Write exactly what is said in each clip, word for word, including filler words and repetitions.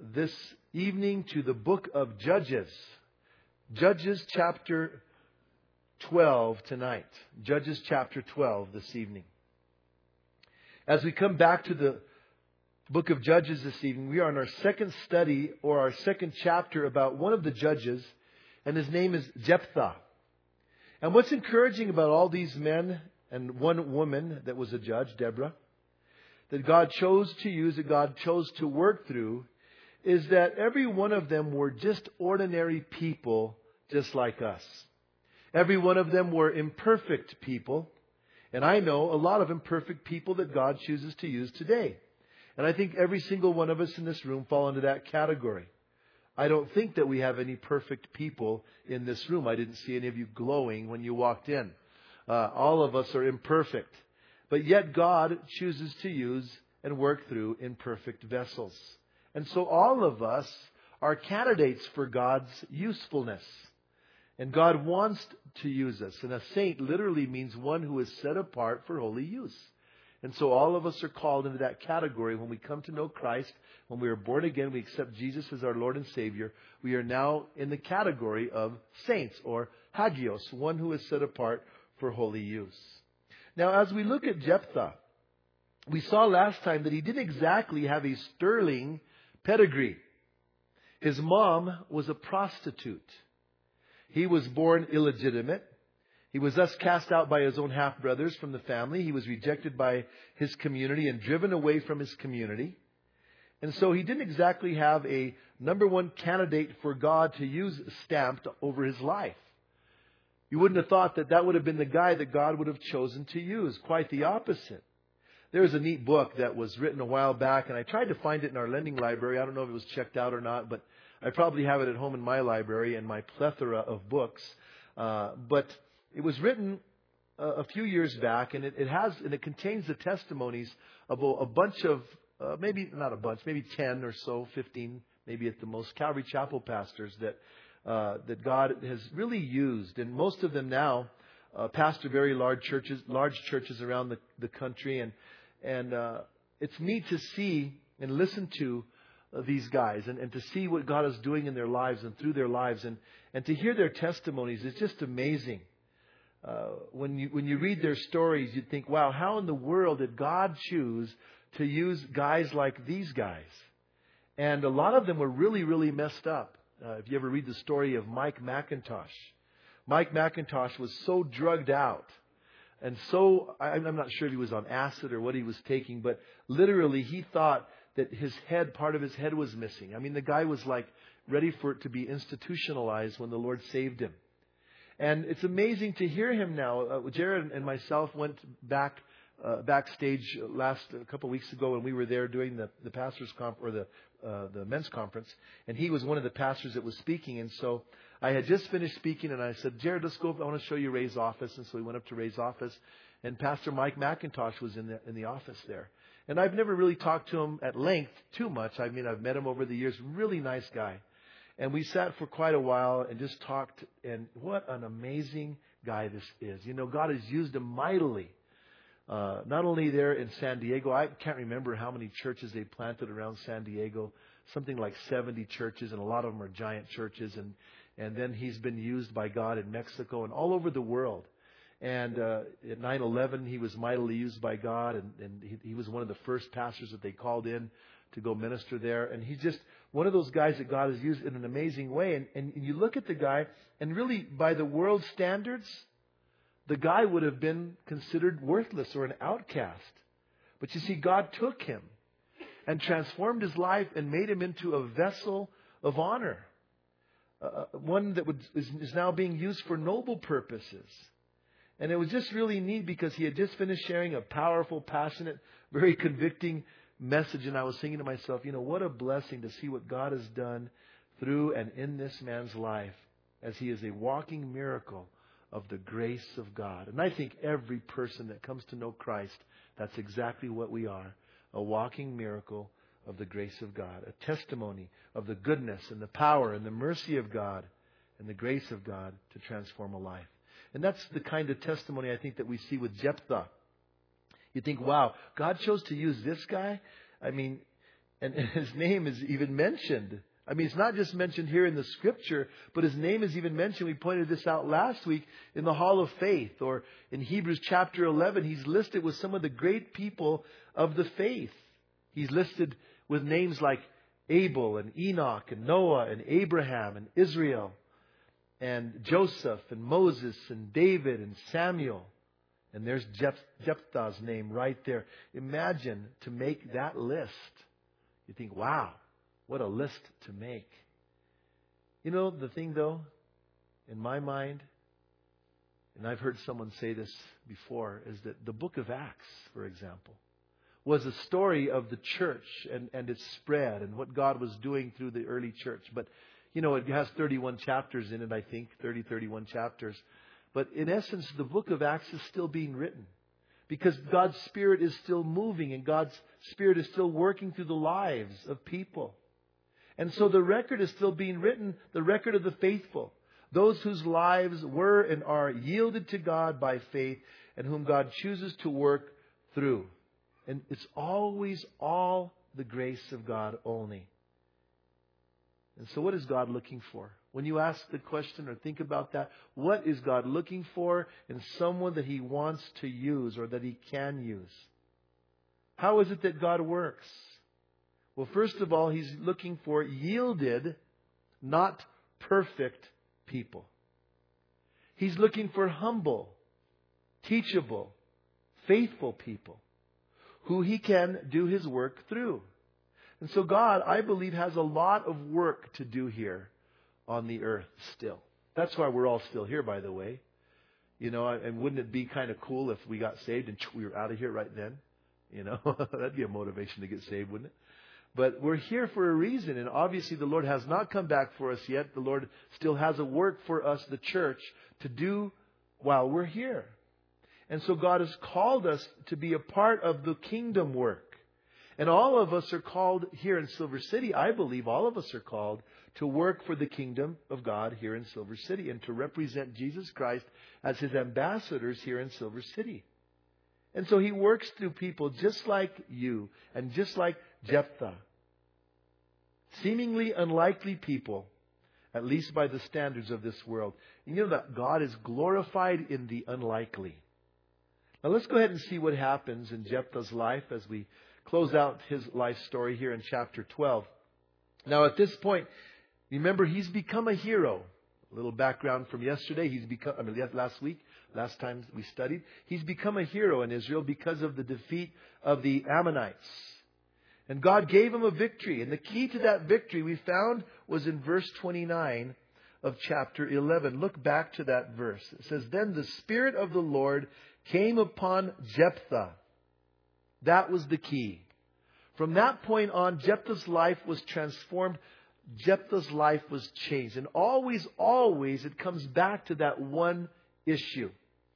this evening to the book of Judges. Judges chapter twelve tonight. Judges chapter twelve this evening. As we come back to the book of Judges this evening, we are in our second study or our second chapter about one of the judges, and his name is Jephthah. And what's encouraging about all these men and one woman that was a judge, Deborah, that God chose to use, that God chose to work through, is that every one of them were just ordinary people just like us. Every one of them were imperfect people. And I know a lot of imperfect people that God chooses to use today. And I think every single one of us in this room fall into that category. I don't think that we have any perfect people in this room. I didn't see any of you glowing when you walked in. Uh, all of us are imperfect. But yet God chooses to use and work through imperfect vessels. And so all of us are candidates for God's usefulness. And God wants to use us. And a saint literally means one who is set apart for holy use. And so all of us are called into that category. When we come to know Christ, when we are born again, we accept Jesus as our Lord and Savior, we are now in the category of saints or hagios, one who is set apart for holy use. Now, as we look at Jephthah, we saw last time that he didn't exactly have a sterling pedigree. His mom was a prostitute. He was born illegitimate. He was thus cast out by his own half-brothers from the family. He was rejected by his community and driven away from his community. And so he didn't exactly have a number one candidate for God to use stamped over his life. You wouldn't have thought that that would have been the guy that God would have chosen to use. Quite the opposite. There's a neat book that was written a while back, and I tried to find it in our lending library. I don't know if it was checked out or not, but I probably have it at home in my library and my plethora of books. Uh, but it was written a, a few years back, and it, it has and it contains the testimonies of a, a bunch of uh, maybe not a bunch, maybe ten or so, fifteen, maybe at the most, Calvary Chapel pastors that uh, that God has really used, and most of them now uh, pastor very large churches, large churches around the, the country, and and uh, it's neat to see and listen to these guys and, and to see what God is doing in their lives and through their lives and, and to hear their testimonies. It's just amazing. Uh, when you when you read their stories, you think, wow, how in the world did God choose to use guys like these guys? And a lot of them were really, really messed up. Uh, if you ever read the story of Mike McIntosh, Mike McIntosh was so drugged out. And so, I'm not sure if he was on acid or what he was taking, but literally he thought that his head, part of his head was missing. I mean, the guy was like ready for it to be institutionalized when the Lord saved him. And it's amazing to hear him now. Uh, Jared and myself went back uh, backstage last a couple of weeks ago, and we were there doing the the pastors' conf or the uh, the men's conference, and he was one of the pastors that was speaking. And so I had just finished speaking, and I said, Jared, let's go. I want to show you Ray's office. And so we went up to Ray's office, and Pastor Mike McIntosh was in the in the office there. And I've never really talked to him at length too much. I mean, I've met him over the years. Really nice guy. And we sat for quite a while and just talked. And what an amazing guy this is. You know, God has used him mightily. Uh, not only there in San Diego. I can't remember how many churches they planted around San Diego. Something like seventy churches, and a lot of them are giant churches. And, and then he's been used by God in Mexico and all over the world. And uh, at nine eleven, he was mightily used by God, and, and he, he was one of the first pastors that they called in to go minister there. And he's just one of those guys that God has used in an amazing way. And, and you look at the guy, and really, by the world's standards, the guy would have been considered worthless or an outcast. But you see, God took him and transformed his life and made him into a vessel of honor, uh, one that would, is, is now being used for noble purposes. And it was just really neat because he had just finished sharing a powerful, passionate, very convicting message. And I was thinking to myself, you know, what a blessing to see what God has done through and in this man's life, as he is a walking miracle of the grace of God. And I think every person that comes to know Christ, that's exactly what we are. A walking miracle of the grace of God. A testimony of the goodness and the power and the mercy of God and the grace of God to transform a life. And that's the kind of testimony I think that we see with Jephthah. You think, wow, God chose to use this guy? I mean, And, and His name is even mentioned. I mean, it's not just mentioned here in the Scripture, but His name is even mentioned. We pointed this out last week in the Hall of Faith, or in Hebrews chapter eleven. He's listed with some of the great people of the faith. He's listed with names like Abel and Enoch and Noah and Abraham and Israel and Joseph and Moses and David and Samuel. And there's Jephthah's name right there. Imagine to make that list. You think, wow. What a list to make. You know, the thing though, in my mind, and I've heard someone say this before, is that the book of Acts, for example, was a story of the church and, and its spread and what God was doing through the early church. But, you know, it has thirty-one chapters in it, I think, thirty, thirty-one chapters. But in essence, the book of Acts is still being written. Because God's Spirit is still moving and God's Spirit is still working through the lives of people. And so the record is still being written, the record of the faithful. Those whose lives were and are yielded to God by faith and whom God chooses to work through. And it's always all the grace of God only. And so what is God looking for? When you ask the question or think about that, what is God looking for in someone that He wants to use or that He can use? How is it that God works? Well, first of all, He's looking for yielded, not perfect people. He's looking for humble, teachable, faithful people who He can do His work through. And so God, I believe, has a lot of work to do here on the earth still. That's why we're all still here, by the way. You know, and wouldn't it be kind of cool if we got saved and we were out of here right then? You know, that'd be a motivation to get saved, wouldn't it? But we're here for a reason, and obviously the Lord has not come back for us yet. The Lord still has a work for us, the church, to do while we're here. And so God has called us to be a part of the kingdom work. And all of us are called here in Silver City. I believe all of us are called to work for the kingdom of God here in Silver City and to represent Jesus Christ as His ambassadors here in Silver City. And so He works through people just like you and just like Jephthah. Seemingly unlikely people, at least by the standards of this world. And you know that God is glorified in the unlikely. Now let's go ahead and see what happens in Jephthah's life as we close out his life story here in chapter twelve. Now at this point, remember, he's become a hero. A little background from yesterday. He's become, I mean, last week, last time we studied. He's become a hero in Israel because of the defeat of the Ammonites. And God gave him a victory. And the key to that victory we found was in verse twenty-nine of chapter eleven. Look back to that verse. It says, "Then the Spirit of the Lord came upon Jephthah." That was the key. From that point on, Jephthah's life was transformed. Jephthah's life was changed. And always, always, it comes back to that one issue.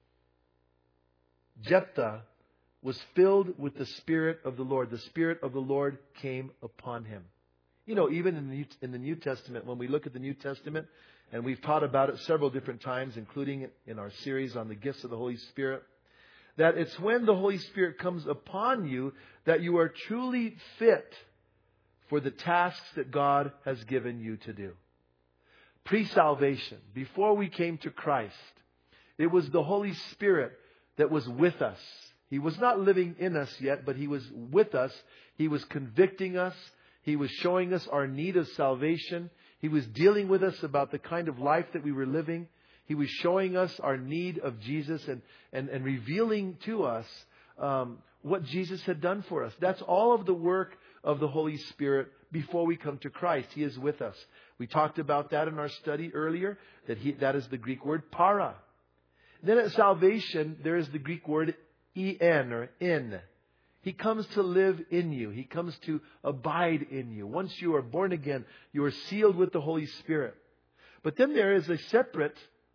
Jephthah was filled with the Spirit of the Lord. The Spirit of the Lord came upon him. You know, even in the New, in the New Testament, when we look at the New Testament, and we've taught about it several different times, including in our series on the gifts of the Holy Spirit, that it's when the Holy Spirit comes upon you that you are truly fit for the tasks that God has given you to do. Pre-salvation, before we came to Christ, it was the Holy Spirit that was with us. He was not living in us yet, but He was with us. He was convicting us. He was showing us our need of salvation. He was dealing with us about the kind of life that we were living. He was showing us our need of Jesus and, and, and revealing to us um, what Jesus had done for us. That's all of the work of the Holy Spirit before we come to Christ. He is with us. We talked about that in our study earlier, that he, that is the Greek word para. Then at salvation, there is the Greek word en or in. He comes to live in you. He comes to abide in you. Once you are born again, you are sealed with the Holy Spirit. But then there is a separate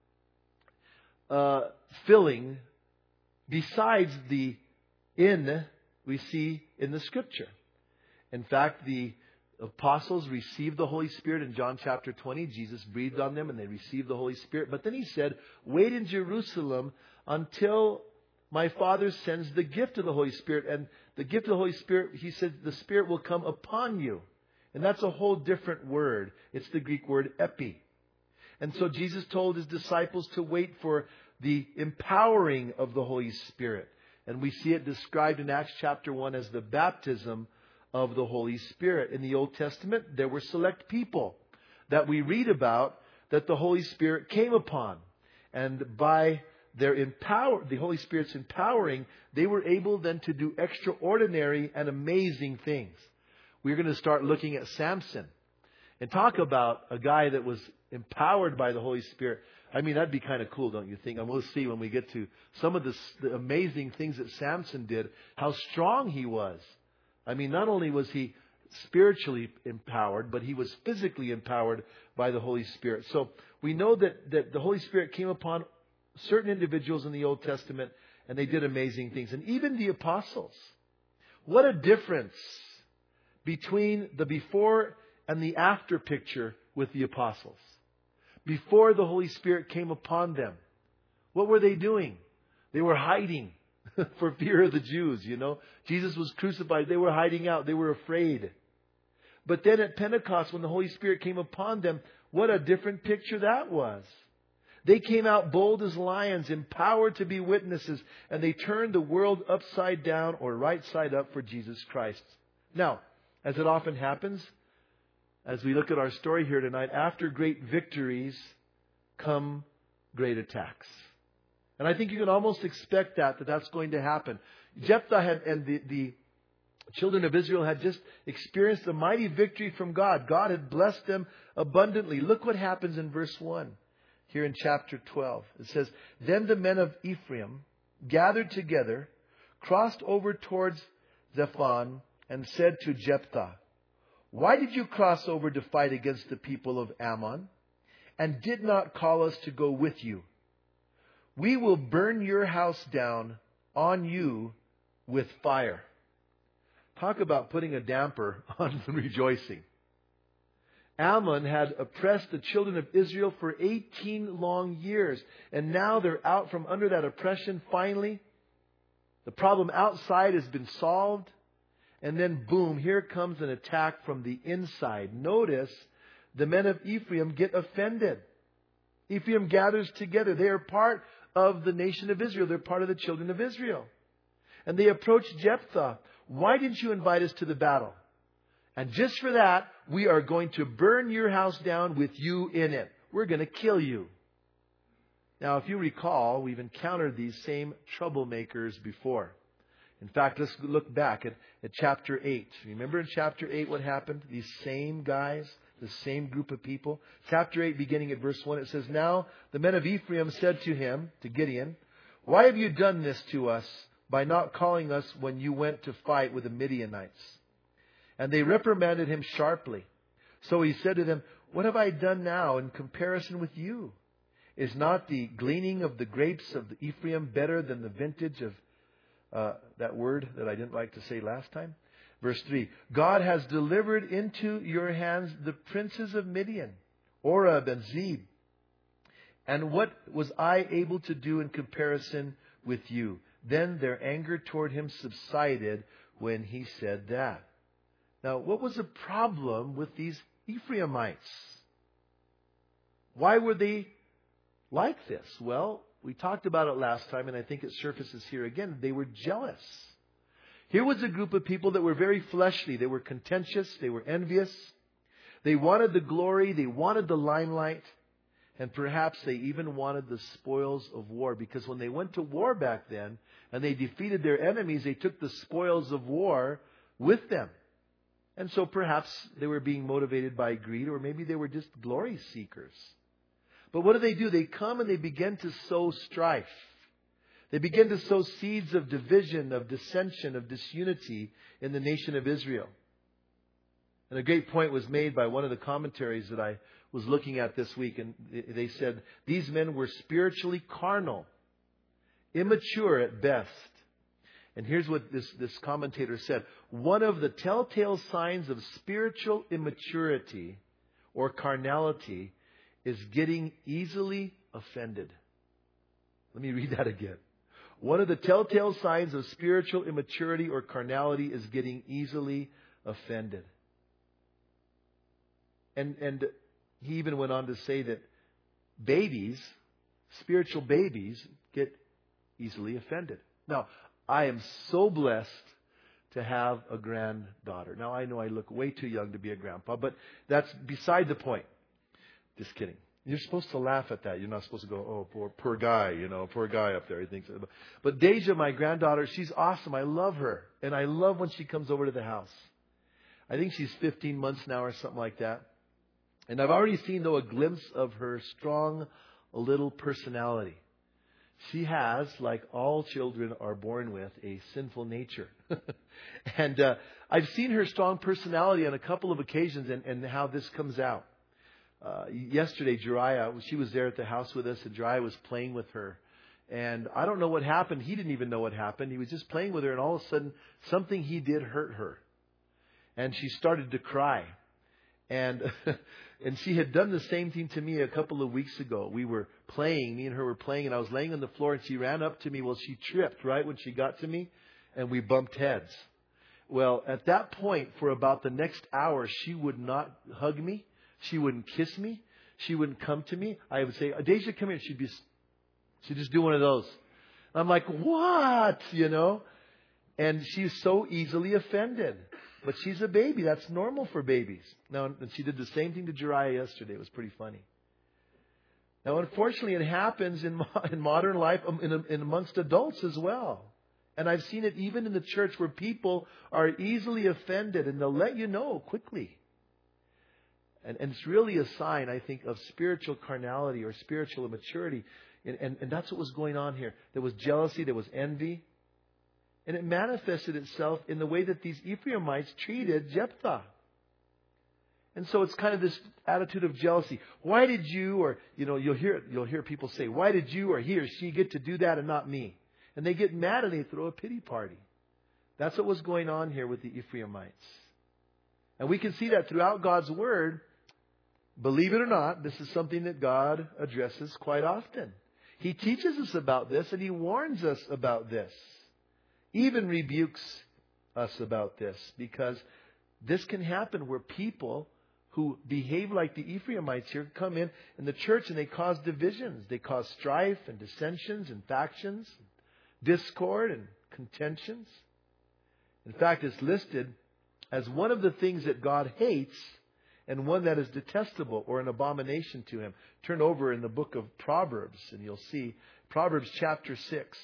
uh, filling besides the in we see in the Scripture. In fact, the apostles received the Holy Spirit in John chapter twenty. Jesus breathed on them and they received the Holy Spirit. But then He said, wait in Jerusalem until my Father sends the gift of the Holy Spirit. And the gift of the Holy Spirit, He said the Spirit will come upon you. And that's a whole different word. It's the Greek word epi. And so Jesus told His disciples to wait for the empowering of the Holy Spirit. And we see it described in Acts chapter one as the baptism of the Holy Spirit. In the Old Testament, there were select people that we read about that the Holy Spirit came upon. And by their empower, the Holy Spirit's empowering, they were able then to do extraordinary and amazing things. We're going to start looking at Samson and talk about a guy that was empowered by the Holy Spirit. I mean, that'd be kind of cool, don't you think? And we'll see when we get to some of the, the amazing things that Samson did, how strong he was. I mean, not only was he spiritually empowered, but he was physically empowered by the Holy Spirit. So we know that, that the Holy Spirit came upon certain individuals in the Old Testament, and they did amazing things. And even the apostles. What a difference between the before and the after picture with the apostles. Before the Holy Spirit came upon them, what were they doing? They were hiding for fear of the Jews, you know. Jesus was crucified. They were hiding out. They were afraid. But then at Pentecost, when the Holy Spirit came upon them, what a different picture that was. They came out bold as lions, empowered to be witnesses, and they turned the world upside down or right side up for Jesus Christ. Now, as it often happens, as we look at our story here tonight, after great victories come great attacks. And I think you can almost expect that, that that's going to happen. Jephthah had, and the, the children of Israel had just experienced a mighty victory from God. God had blessed them abundantly. Look what happens in verse one here in chapter twelve. It says, Then the men of Ephraim gathered together, crossed over towards Zephon, and said to Jephthah, Why did you cross over to fight against the people of Ammon, and did not call us to go with you? We will burn your house down on you with fire. Talk about putting a damper on the rejoicing. Ammon had oppressed the children of Israel for eighteen long years. And now they're out from under that oppression finally. The problem outside has been solved. And then boom, here comes an attack from the inside. Notice the men of Ephraim get offended. Ephraim gathers together. They are part of the nation of Israel. They're part of the children of Israel. And they approach Jephthah. Why didn't you invite us to the battle? And just for that, we are going to burn your house down with you in it. We're going to kill you. Now, if you recall, we've encountered these same troublemakers before. In fact, let's look back at, at chapter eight. Remember in chapter eight what happened? These same guys, the same group of people. Chapter eight, beginning at verse one, it says, Now the men of Ephraim said to him, to Gideon, Why have you done this to us by not calling us when you went to fight with the Midianites? And they reprimanded him sharply. So he said to them, What have I done now in comparison with you? Is not the gleaning of the grapes of the Ephraim better than the vintage of Uh, that word that I didn't like to say last time? Verse three. God has delivered into your hands the princes of Midian, Oreb and Zeb. And what was I able to do in comparison with you? Then their anger toward him subsided when he said that. Now, what was the problem with these Ephraimites? Why were they like this? Well, we talked about it last time, and I think it surfaces here again. They were jealous. Here was a group of people that were very fleshly. They were contentious. They were envious. They wanted the glory. They wanted the limelight. And perhaps they even wanted the spoils of war. Because when they went to war back then, and they defeated their enemies, they took the spoils of war with them. And so perhaps they were being motivated by greed, or maybe they were just glory seekers. But what do they do? They come and they begin to sow strife. They begin to sow seeds of division, of dissension, of disunity in the nation of Israel. And a great point was made by one of the commentaries that I was looking at this week. And they said, these men were spiritually carnal, immature at best. And here's what this, this commentator said. One of the telltale signs of spiritual immaturity or carnality is getting easily offended. Let me read that again. One of the telltale signs of spiritual immaturity or carnality is getting easily offended. And, and he even went on to say that babies, spiritual babies, get easily offended. Now, I am so blessed to have a granddaughter. Now, I know I look way too young to be a grandpa, but that's beside the point. Just kidding. You're supposed to laugh at that. You're not supposed to go, oh, poor, poor guy, you know, poor guy up there. He thinks. But Deja, my granddaughter, she's awesome. I love her. And I love when she comes over to the house. I think she's fifteen months now or something like that. And I've already seen, though, a glimpse of her strong little personality. She has, like all children are born with, a sinful nature. and uh, I've seen her strong personality on a couple of occasions and, and how this comes out. Uh, yesterday, Jariah, she was there at the house with us, and Jariah was playing with her. And I don't know what happened. He didn't even know what happened. He was just playing with her, and all of a sudden, something he did hurt her. And she started to cry. And and she had done the same thing to me a couple of weeks ago. We were playing, me and her were playing, and I was laying on the floor, and she ran up to me. Well, she tripped right when she got to me, and we bumped heads. Well, at that point, for about the next hour, she would not hug me. She wouldn't kiss me. She wouldn't come to me. I would say, Deja, come here. She'd be, she'd just do one of those. I'm like, what? You know? And she's so easily offended. But she's a baby. That's normal for babies. Now, and she did the same thing to Jariah yesterday. It was pretty funny. Now, unfortunately, it happens in, in modern life in, in amongst adults as well. And I've seen it even in the church where people are easily offended, and they'll let you know quickly. And, and it's really a sign, I think, of spiritual carnality or spiritual immaturity. And, and, and that's what was going on here. There was jealousy. There was envy. And it manifested itself in the way that these Ephraimites treated Jephthah. And so it's kind of this attitude of jealousy. Why did you, or, you know, you'll hear, you'll hear people say, why did you or he or she get to do that and not me? And they get mad and they throw a pity party. That's what was going on here with the Ephraimites. And we can see that throughout God's Word. Believe it or not, this is something that God addresses quite often. He teaches us about this and He warns us about this. Even rebukes us about this, because this can happen where people who behave like the Ephraimites here come in in the church and they cause divisions. They cause strife and dissensions and factions, discord and contentions. In fact, it's listed as one of the things that God hates and one that is detestable or an abomination to Him. Turn over in the book of Proverbs and you'll see Proverbs chapter six.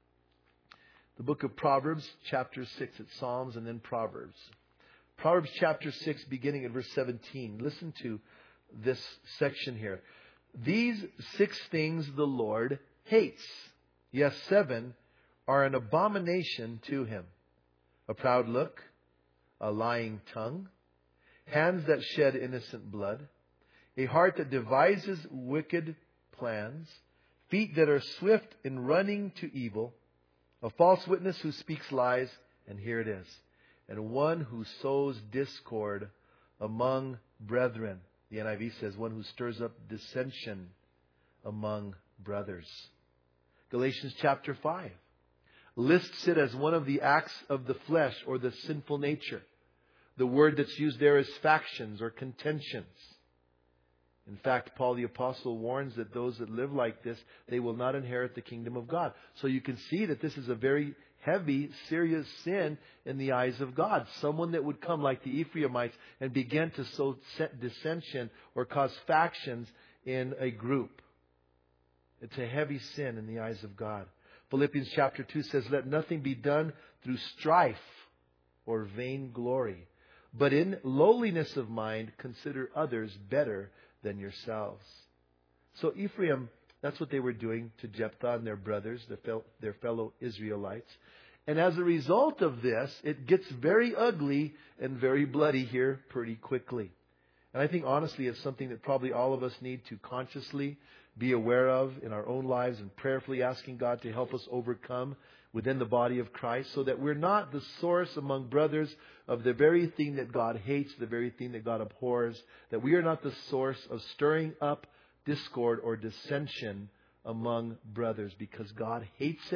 The book of Proverbs, chapter six. It's Psalms and then Proverbs. Proverbs chapter six, beginning at verse seventeen. Listen to this section here. These six things the Lord hates. Yes, seven are an abomination to Him. A proud look, a lying tongue, hands that shed innocent blood, a heart that devises wicked plans, feet that are swift in running to evil, a false witness who speaks lies, and here it is, and one who sows discord among brethren. The N I V says one who stirs up dissension among brothers. Galatians chapter five lists it as one of the acts of the flesh or the sinful nature. The word that's used there is factions or contentions. In fact, Paul the Apostle warns that those that live like this, they will not inherit the kingdom of God. So you can see that this is a very heavy, serious sin in the eyes of God. Someone that would come like the Ephraimites and begin to sow dissension or cause factions in a group. It's a heavy sin in the eyes of God. Philippians chapter two says, let nothing be done through strife or vain glory, but in lowliness of mind consider others better than yourselves. So Ephraim, that's what they were doing to Jephthah and their brothers, their fellow Israelites. And as a result of this, it gets very ugly and very bloody here pretty quickly. And I think honestly it's something that probably all of us need to consciously be aware of in our own lives and prayerfully asking God to help us overcome within the body of Christ so that we're not the source among brothers of the very thing that God hates, the very thing that God abhors, that we are not the source of stirring up discord or dissension among brothers, because God hates it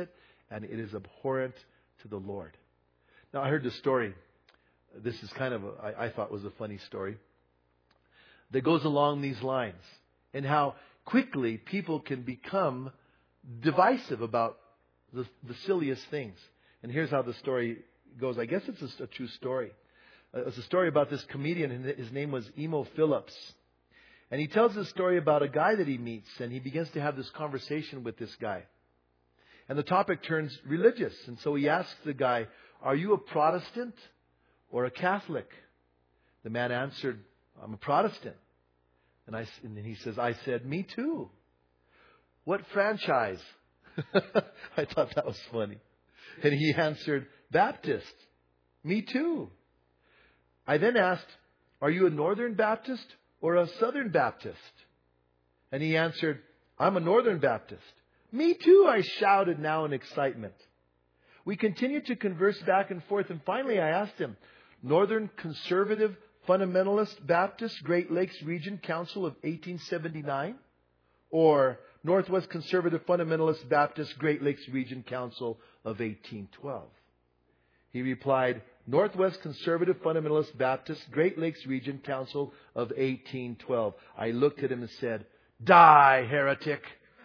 and it is abhorrent to the Lord. Now, I heard this story. This is kind of, a, I, I thought was a funny story, that goes along these lines, and how quickly people can become divisive about the, the silliest things. And here's how the story goes. I guess it's a, a true story. Uh, it's a story about this comedian, and his name was Emo Phillips. And he tells a story about a guy that he meets, and he begins to have this conversation with this guy. And the topic turns religious. And so he asks the guy, "Are you a Protestant or a Catholic?" The man answered, "I'm a Protestant." And, I, and he says, "I said, me too." "What franchise?" I thought that was funny. And he answered, "Baptist." "Me too." I then asked, "Are you a Northern Baptist or a Southern Baptist?" And he answered, "I'm a Northern Baptist." "Me too," I shouted now in excitement. We continued to converse back and forth, and finally I asked him, "Northern Conservative Fundamentalist Baptist, Great Lakes Region Council of eighteen seventy-nine, or Northwest Conservative Fundamentalist Baptist, Great Lakes Region Council of eighteen twelve. He replied, "Northwest Conservative Fundamentalist Baptist, Great Lakes Region Council of eighteen twelve. I looked at him and said, "Die, heretic."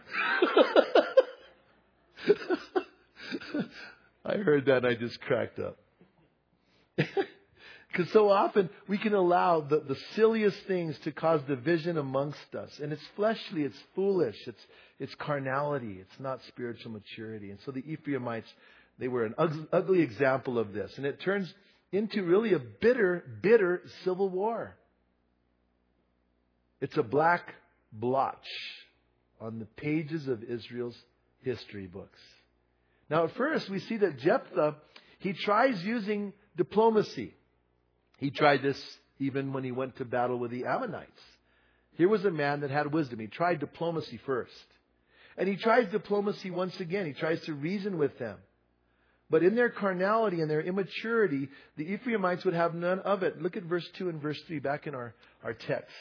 I heard that and I just cracked up. Because so often we can allow the, the silliest things to cause division amongst us. And it's fleshly, it's foolish, it's it's carnality, it's not spiritual maturity. And so the Ephraimites, they were an ugly, ugly example of this. And it turns into really a bitter, bitter civil war. It's a black blotch on the pages of Israel's history books. Now at first we see that Jephthah, he tries using diplomacy. He tried this even when he went to battle with the Ammonites. Here was a man that had wisdom. He tried diplomacy first. And he tries diplomacy once again. He tries to reason with them. But in their carnality and their immaturity, the Ephraimites would have none of it. Look at verse two and verse three back in our, our text.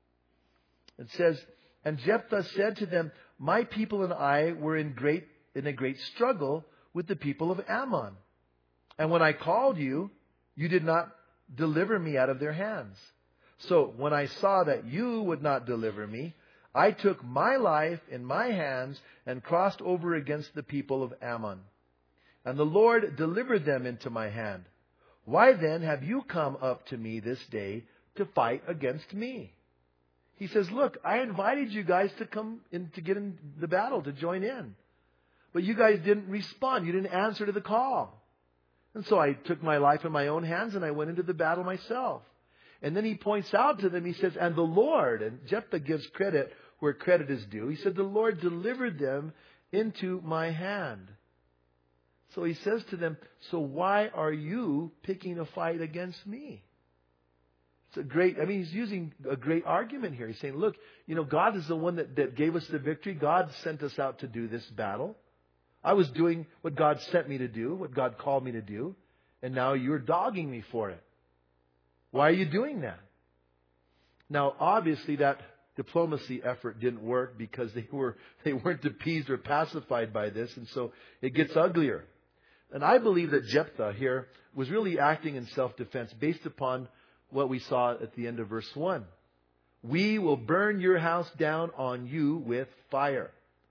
It says, "And Jephthah said to them, my people and I were in great in a great struggle with the people of Ammon. And when I called you, you did not deliver me out of their hands. So when I saw that you would not deliver me, I took my life in my hands and crossed over against the people of Ammon. And the Lord delivered them into my hand. Why then have you come up to me this day to fight against me?" He says, "Look, I invited you guys to come in to get in the battle, to join in. But you guys didn't respond. You didn't answer to the call. And so I took my life in my own hands and I went into the battle myself." And then he points out to them, he says, "And the Lord," and Jephthah gives credit where credit is due. He said, "The Lord delivered them into my hand." So he says to them, "So why are you picking a fight against me?" It's a great, I mean, he's using a great argument here. He's saying, look, you know, God is the one that, that gave us the victory. God sent us out to do this battle. I was doing what God sent me to do, what God called me to do. And now you're dogging me for it. Why are you doing that? Now, obviously, that diplomacy effort didn't work because they were they weren't appeased or pacified by this. And so it gets uglier. And I believe that Jephthah here was really acting in self-defense based upon what we saw at the end of verse one. "We will burn your house down on you with fire."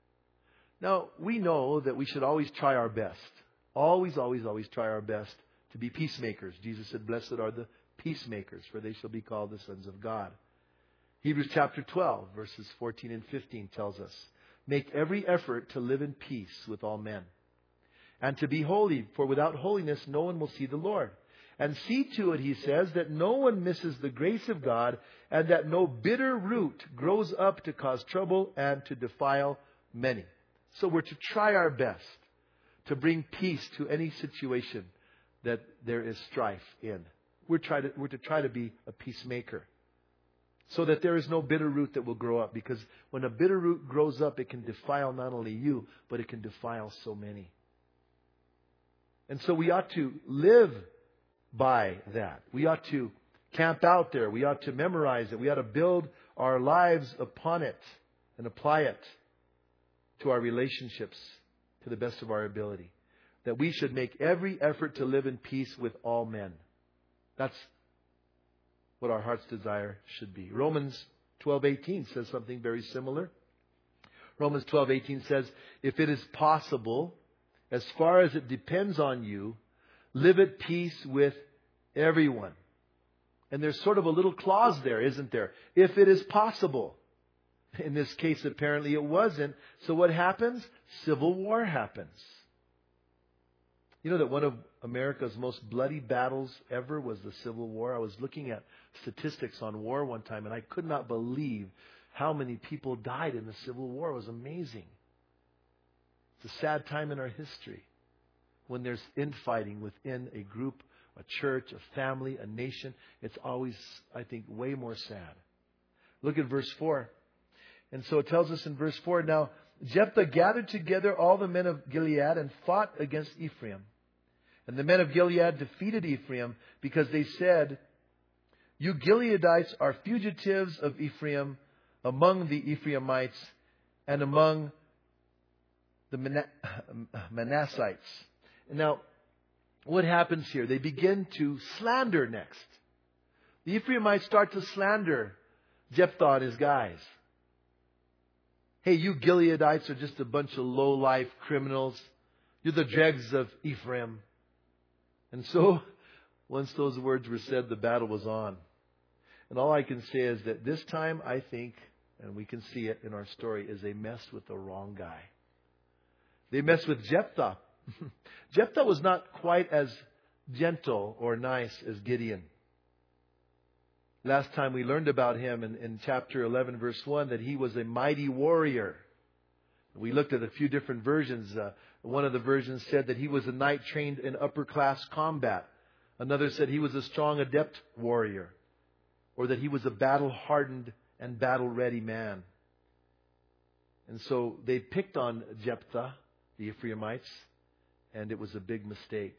Now, we know that we should always try our best. Always, always, always try our best to be peacemakers. Jesus said, "Blessed are the peacemakers, for they shall be called the sons of God." Hebrews chapter twelve, verses fourteen and fifteen tells us, "Make every effort to live in peace with all men, and to be holy, for without holiness no one will see the Lord. And see to it," he says, "that no one misses the grace of God, and that no bitter root grows up to cause trouble and to defile many." So we're to try our best to bring peace to any situation that there is strife in. We're, try to, we're to try to be a peacemaker so that there is no bitter root that will grow up. Because when a bitter root grows up, it can defile not only you, but it can defile so many. And so we ought to live by that. We ought to camp out there. We ought to memorize it. We ought to build our lives upon it and apply it to our relationships to the best of our ability. that we should make every effort to live in peace with all men. That's what our heart's desire should be. Romans twelve eighteen says something very similar. Romans twelve eighteen says, if it is possible, as far as it depends on you, live at peace with everyone. And there's sort of a little clause there, isn't there? If it is possible. In this case, apparently it wasn't. So what happens? Civil war happens. You know that one of America's most bloody battles ever was the Civil War? I was looking at statistics on war one time, and I could not believe how many people died in the Civil War. It was amazing. It's a sad time in our history when there's infighting within a group, a church, a family, a nation. It's always, I think, way more sad. Look at verse four. And so it tells us in verse four, now Jephthah gathered together all the men of Gilead and fought against Ephraim. And the men of Gilead defeated Ephraim because they said, you Gileadites are fugitives of Ephraim among the Ephraimites and among the Manassites. Now, what happens here? They begin to slander next. The Ephraimites start to slander Jephthah and his guys. Hey, you Gileadites are just a bunch of low-life criminals. You're the dregs of Ephraim. And so, once those words were said, the battle was on. And all I can say is that this time, I think, and we can see it in our story, is they messed with the wrong guy. They messed with Jephthah. Jephthah was not quite as gentle or nice as Gideon. Last time we learned about him in, in chapter eleven, verse one, that he was a mighty warrior. We looked at a few different versions. Uh, one of the versions said that he was a knight trained in upper class combat. Another said he was a strong, adept warrior. Or that he was a battle-hardened and battle-ready man. And so they picked on Jephthah, the Ephraimites, and it was a big mistake.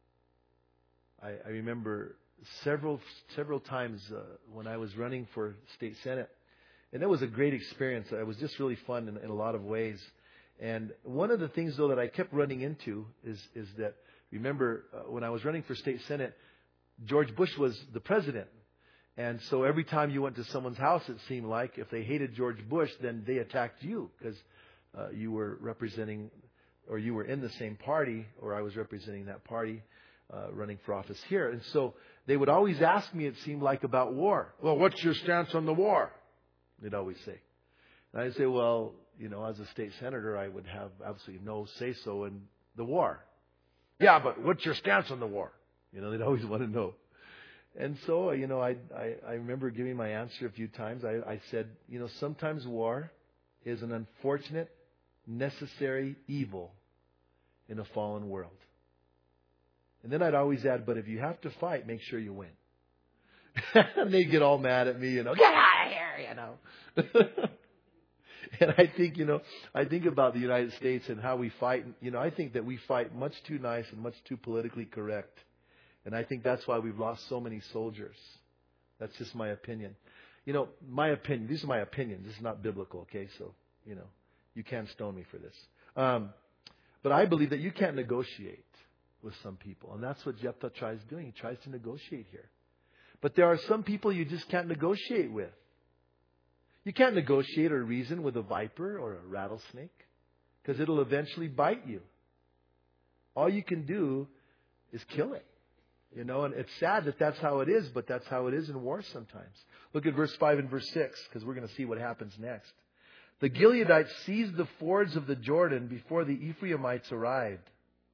I, I remember several several times uh, when I was running for state senate, and it was a great experience. It was just really fun in, in a lot of ways. And one of the things, though, that I kept running into is is that, remember, uh, when I was running for state senate, George Bush was the president. And so every time you went to someone's house, it seemed like, if they hated George Bush, then they attacked you because uh, you were representing, or you were in the same party, or I was representing that party, uh, running for office here. And so they would always ask me, it seemed like, about war. Well, what's your stance on the war? They'd always say. And I'd say, well, you know, as a state senator, I would have absolutely no say-so in the war. Yeah, but what's your stance on the war? You know, they'd always want to know. And so, you know, I, I, I remember giving my answer a few times. I, I said, you know, sometimes war is an unfortunate, necessary evil in a fallen world. And then I'd always add, but if you have to fight, make sure you win. And they'd get all mad at me, you know, get out of here, you know. And I think, you know, I think about the United States and how we fight. You know, I think that we fight much too nice and much too politically correct. And I think that's why we've lost so many soldiers. That's just my opinion. You know, my opinion. These are my opinions. This is not biblical, okay? So, you know, you can't stone me for this. Um, but I believe that you can't negotiate with some people. And that's what Jephthah tries doing. He tries to negotiate here. But there are some people you just can't negotiate with. You can't negotiate or reason with a viper or a rattlesnake because it'll eventually bite you. All you can do is kill it. You know, and it's sad that that's how it is, but that's how it is in war sometimes. Look at verse five and verse six, because we're going to see what happens next. The Gileadites seized the fords of the Jordan before the Ephraimites arrived.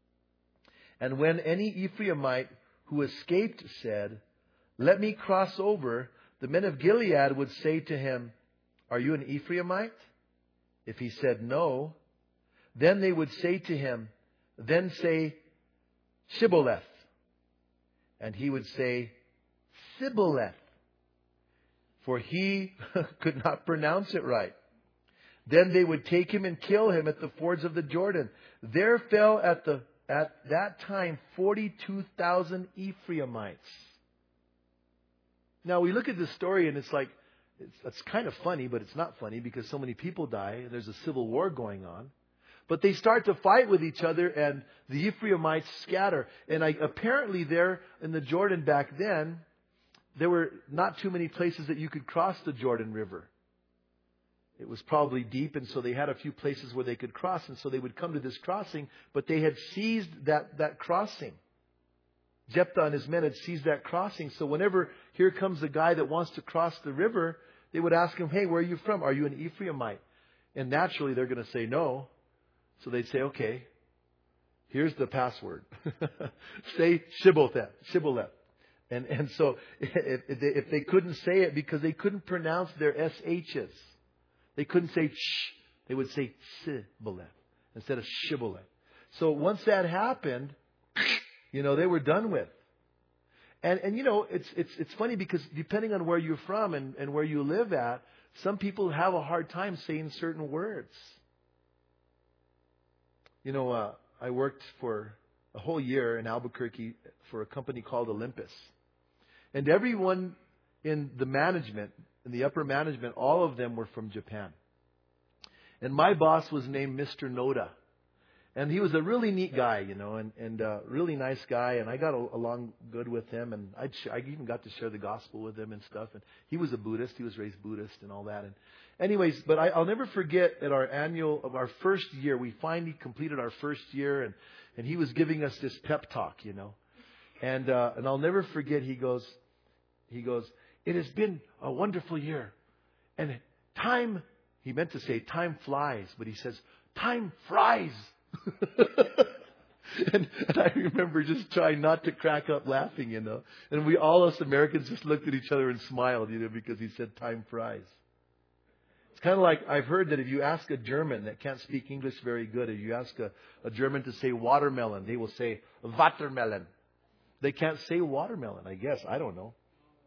And when any Ephraimite who escaped said, "Let me cross over," the men of Gilead would say to him, "Are you an Ephraimite?" If he said no, then they would say to him, "Then say Shibboleth." And he would say, Sibboleth, for he could not pronounce it right. Then they would take him and kill him at the fords of the Jordan. There fell at the at that time forty-two thousand Ephraimites. Now we look at this story and it's like, it's, it's kind of funny, but it's not funny because so many people die and there's a civil war going on. But they start to fight with each other, and the Ephraimites scatter. And I, apparently there in the Jordan back then, there were not too many places that you could cross the Jordan River. It was probably deep, and so they had a few places where they could cross. And so they would come to this crossing, but they had seized that, that crossing. Jephthah and his men had seized that crossing. So whenever here comes a guy that wants to cross the river, they would ask him, hey, where are you from? Are you an Ephraimite? And naturally they're going to say no. So they'd say, okay, here's the password. Say Shibboleth. Shibboleth. And, and so if, if, they, if they couldn't say it because they couldn't pronounce their S H's, they couldn't say sh, they would say Shibboleth instead of Shibboleth. So once that happened, you know, they were done with. And, and you know, it's, it's, it's funny because depending on where you're from and, and where you live at, some people have a hard time saying certain words. You know, uh, I worked for a whole year in Albuquerque for a company called Olympus. And everyone in the management, in the upper management, all of them were from Japan. And my boss was named Mister Noda. And he was a really neat guy, you know, and, and uh, really nice guy. And I got a, along good with him. And I'd sh- I even got to share the gospel with him and stuff. And he was a Buddhist. He was raised Buddhist and all that. And anyways, but I, I'll never forget at our annual, of our first year, we finally completed our first year. And, and he was giving us this pep talk, you know. And uh, and I'll never forget, he goes, he goes, it has been a wonderful year. And time, he meant to say time flies. But he says, time fries. and, and I remember just trying not to crack up laughing, you know. And we all us Americans just looked at each other and smiled, you know, because he said time fries. It's kind of like I've heard that if you ask a German that can't speak English very good, if you ask a, a German to say watermelon, they will say Watermelon. They can't say watermelon, I guess. I don't know.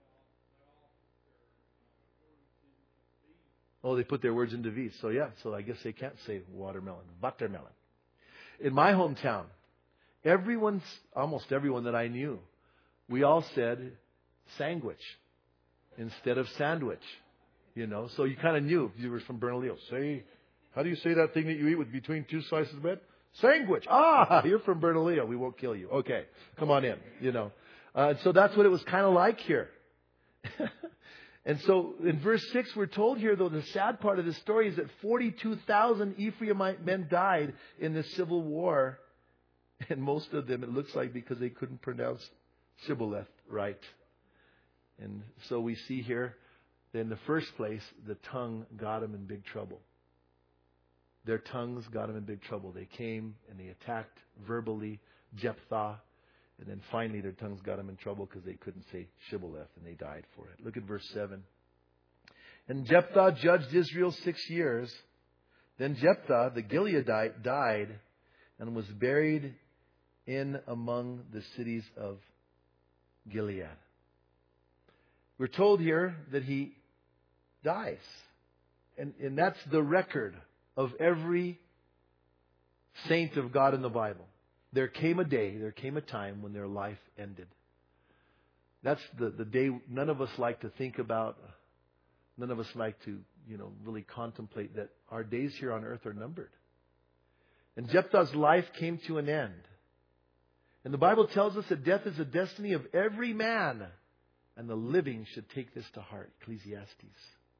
Oh, they put their words into V. So yeah, so I guess they can't say watermelon. Watermelon. In my hometown, everyone's, almost everyone that I knew, we all said sandwich instead of sandwich. You know, so you kind of knew if you were from Bernalillo. Say, how do you say that thing that you eat with between two slices of bread? Sandwich. Ah, you're from Bernalillo. We won't kill you. Okay, come on in. You know, uh, so that's what it was kind of like here. And so in verse six, we're told here, though, the sad part of the story is that forty-two thousand Ephraimite men died in the civil war. And most of them, it looks like, because they couldn't pronounce Shibboleth right. And so we see here that in the first place, the tongue got them in big trouble. Their tongues got them in big trouble. They came and they attacked verbally Jephthah. And then finally their tongues got them in trouble because they couldn't say Shibboleth, and they died for it. Look at verse seven. And Jephthah judged Israel six years. Then Jephthah the Gileadite died and was buried in among the cities of Gilead. We're told here that he dies. And, and that's the record of every saint of God in the Bible. There came a day, there came a time when their life ended. That's the, the day none of us like to think about. None of us like to, you know, really contemplate that our days here on earth are numbered. And Jephthah's life came to an end. And the Bible tells us that death is the destiny of every man, and the living should take this to heart. Ecclesiastes.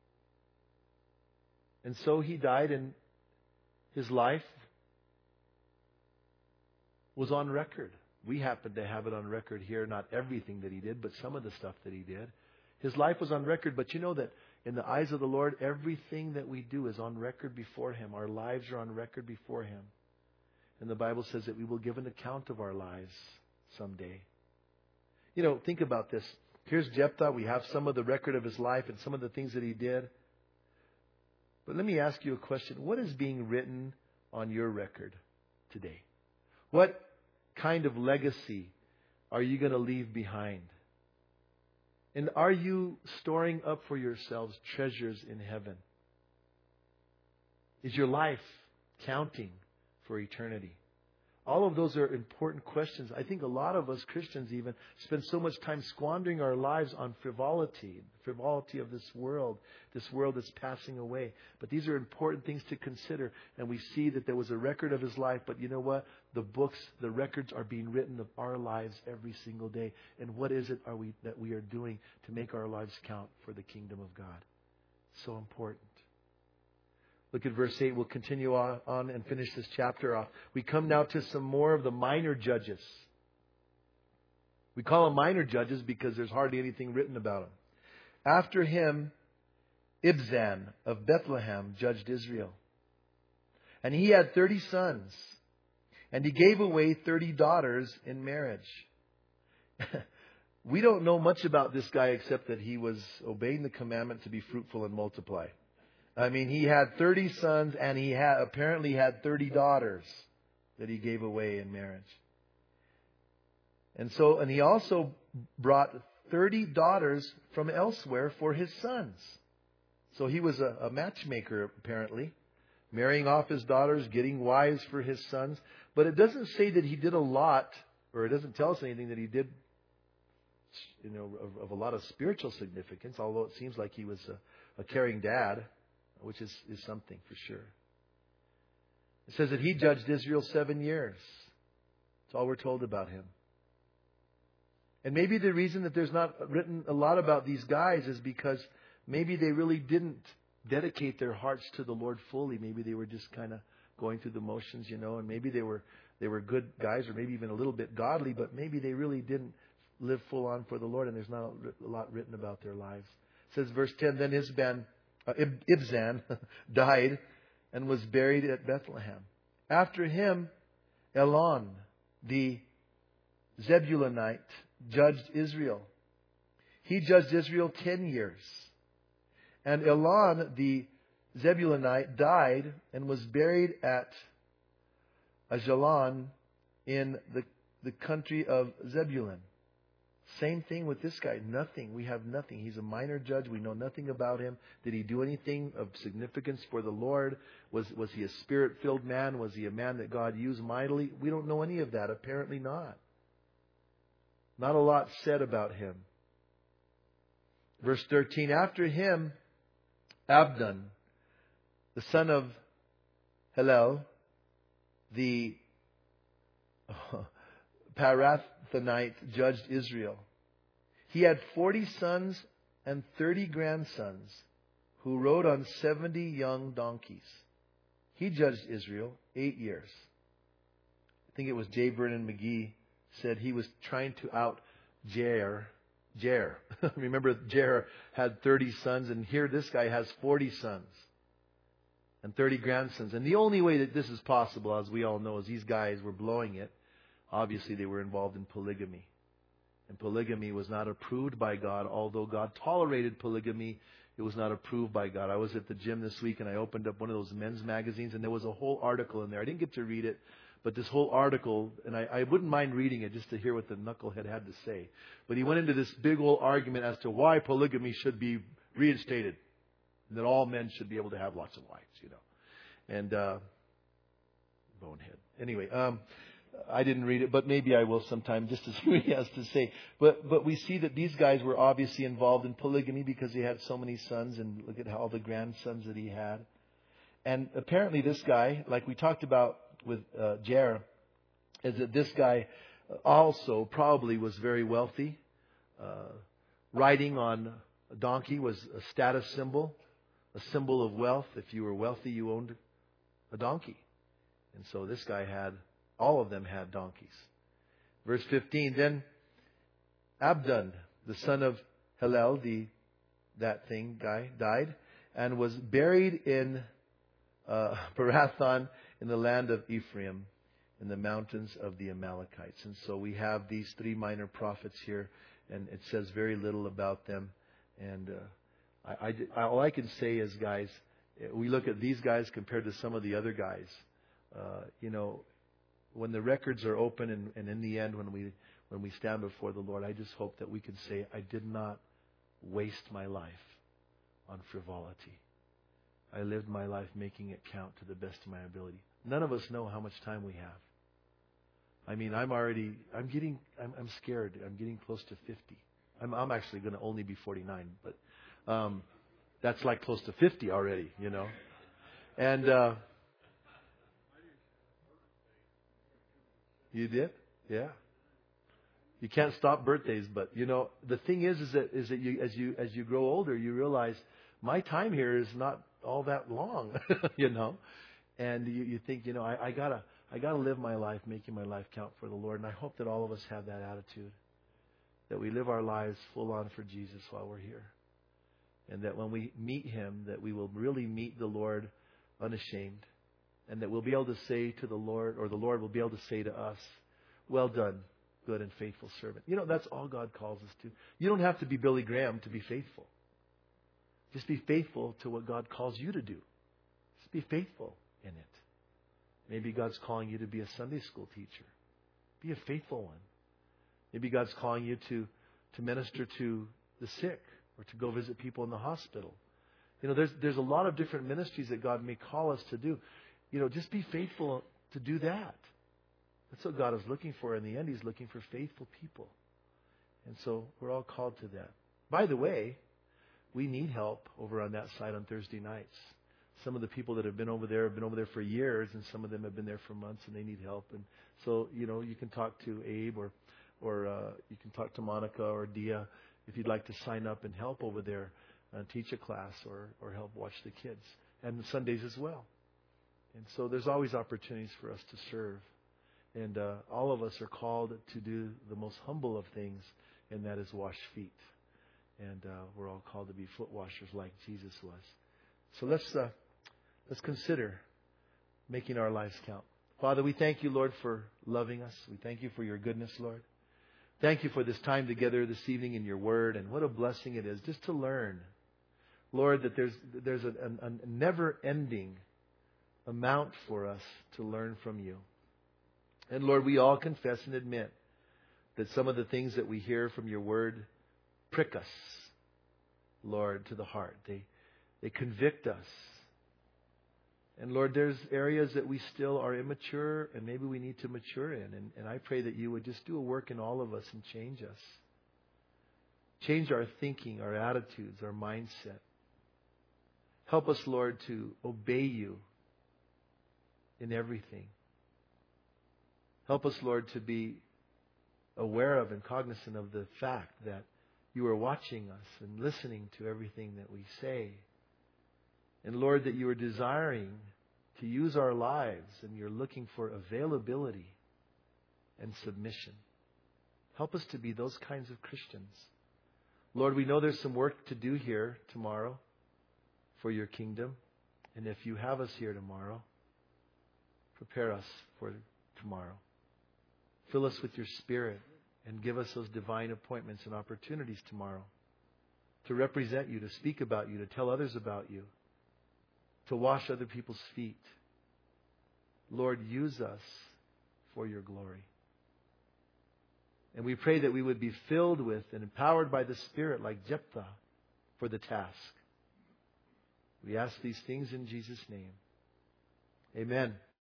And so he died, and his life was on record. We happen to have it on record here, not everything that he did, but some of the stuff that he did. His life was on record, but you know that in the eyes of the Lord, everything that we do is on record before Him. Our lives are on record before Him. And the Bible says that we will give an account of our lives someday. You know, think about this. Here's Jephthah. We have some of the record of his life and some of the things that he did. But let me ask you a question. What is being written on your record today? What kind of legacy are you going to leave behind? And are you storing up for yourselves treasures in heaven? Is your life counting for eternity? All of those are important questions. I think a lot of us Christians even spend so much time squandering our lives on frivolity, frivolity of this world, this world that's passing away. But these are important things to consider. And we see that there was a record of his life. But you know what? The books, the records are being written of our lives every single day. And what is it are we that we are doing to make our lives count for the kingdom of God? So important. Look at verse eight. We'll continue on, on and finish this chapter off. We come now to some more of the minor judges. We call them minor judges because there's hardly anything written about them. After him, Ibzan of Bethlehem judged Israel. And he had thirty sons. And he gave away thirty daughters in marriage. We don't know much about this guy except that he was obeying the commandment to be fruitful and multiply. I mean, he had thirty sons and he had apparently had thirty daughters that he gave away in marriage. And so, and he also brought thirty daughters from elsewhere for his sons. So he was a, a matchmaker apparently, marrying off his daughters, getting wives for his sons. But it doesn't say that he did a lot, or it doesn't tell us anything that he did, you know, of, of a lot of spiritual significance, although it seems like he was a, a caring dad. Which is, is something for sure. It says that he judged Israel seven years. That's all we're told about him. And maybe the reason that there's not written a lot about these guys is because maybe they really didn't dedicate their hearts to the Lord fully. Maybe they were just kind of going through the motions, you know, and maybe they were they were good guys or maybe even a little bit godly, but maybe they really didn't live full on for the Lord, and there's not a lot written about their lives. It says verse ten, then Isban Uh, Ibzan died and was buried at Bethlehem. After him, Elon, the Zebulunite, judged Israel. He judged Israel ten years. And Elon, the Zebulunite, died and was buried at Ajalon in the, the country of Zebulun. Same thing with this guy. Nothing. We have nothing. He's a minor judge. We know nothing about him. Did he do anything of significance for the Lord? Was, was he a spirit-filled man? Was he a man that God used mightily? We don't know any of that. Apparently not. Not a lot said about him. Verse thirteen, after him, Abdon, the son of Hillel, the Parathonite, judged Israel. He had forty sons and thirty grandsons who rode on seventy young donkeys. He judged Israel eight years. I think it was J. Vernon McGee said he was trying to out Jair. Jair. Remember, Jair had thirty sons, and here this guy has forty sons and thirty grandsons. And the only way that this is possible, as we all know, is these guys were blowing it. Obviously, they were involved in polygamy. And polygamy was not approved by God. Although God tolerated polygamy, it was not approved by God. I was at the gym this week and I opened up one of those men's magazines and there was a whole article in there. I didn't get to read it, but this whole article, and I, I wouldn't mind reading it just to hear what the knucklehead had to say. But he went into this big old argument as to why polygamy should be reinstated. That all men should be able to have lots of wives, you know. And, uh, bonehead. Anyway, um, I didn't read it, but maybe I will sometime just to see what he has to say. But but we see that these guys were obviously involved in polygamy because he had so many sons, and look at all the grandsons that he had. And apparently this guy, like we talked about with uh, Jair, is that this guy also probably was very wealthy. Uh, riding on a donkey was a status symbol, a symbol of wealth. If you were wealthy, you owned a donkey. And so this guy had... all of them had donkeys. Verse fifteen, then Abdon, the son of Hillel, the, that thing guy, died and was buried in uh, Parathon in the land of Ephraim, in the mountains of the Amalekites. And so we have these three minor prophets here, and it says very little about them. And uh, I, I, all I can say is, guys, we look at these guys compared to some of the other guys. Uh, you know, when the records are open and, and in the end when we when we stand before the Lord, I just hope that we can say, I did not waste my life on frivolity. I lived my life making it count to the best of my ability. None of us know how much time we have. I mean, I'm already, I'm getting, I'm, I'm scared. I'm getting close to fifty. I'm, I'm actually going to only be forty-nine, but um, that's like close to fifty already, you know. And uh, you did, yeah. You can't stop birthdays, but you know the thing is, is that is that you as you as you grow older, you realize my time here is not all that long, you know, and you, you think, you know, I, I gotta I gotta live my life, making my life count for the Lord, and I hope that all of us have that attitude, that we live our lives full on for Jesus while we're here, and that when we meet Him, that we will really meet the Lord unashamed, and that we'll be able to say to the Lord, or the Lord will be able to say to us, "Well done, good and faithful servant." You know, that's all God calls us to. You don't have to be Billy Graham to be faithful. Just be faithful to what God calls you to do. Just be faithful in it. Maybe God's calling you to be a Sunday school teacher. Be a faithful one. Maybe God's calling you to, to minister to the sick or to go visit people in the hospital. You know, there's there's a lot of different ministries that God may call us to do. You know, just be faithful to do that. That's what God is looking for in the end. He's looking for faithful people. And so we're all called to that. By the way, we need help over on that side on Thursday nights. Some of the people that have been over there have been over there for years, and some of them have been there for months, and they need help. And so, you know, you can talk to Abe, or or uh, you can talk to Monica or Dia if you'd like to sign up and help over there, uh, teach a class, or or help watch the kids, and Sundays as well. And so there's always opportunities for us to serve. And uh, all of us are called to do the most humble of things, and that is wash feet. And uh, we're all called to be foot washers like Jesus was. So let's uh, let's consider making our lives count. Father, we thank you, Lord, for loving us. We thank you for your goodness, Lord. Thank you for this time together this evening in your word, and what a blessing it is just to learn, Lord, that there's there's a, a, a never-ending amount for us to learn from you. And Lord, we all confess and admit that some of the things that we hear from your word prick us, Lord, to the heart. They they convict us. And Lord, there's areas that we still are immature and maybe we need to mature in. And, and I pray that you would just do a work in all of us and change us. Change our thinking, our attitudes, our mindset. Help us, Lord, to obey you in everything. Help us, Lord, to be aware of and cognizant of the fact that you are watching us and listening to everything that we say. And Lord, that you are desiring to use our lives and you're looking for availability and submission. Help us to be those kinds of Christians. Lord, we know there's some work to do here tomorrow for your kingdom. And if you have us here tomorrow, prepare us for tomorrow. Fill us with your Spirit and give us those divine appointments and opportunities tomorrow to represent you, to speak about you, to tell others about you, to wash other people's feet. Lord, use us for your glory. And we pray that we would be filled with and empowered by the Spirit like Jephthah for the task. We ask these things in Jesus' name. Amen.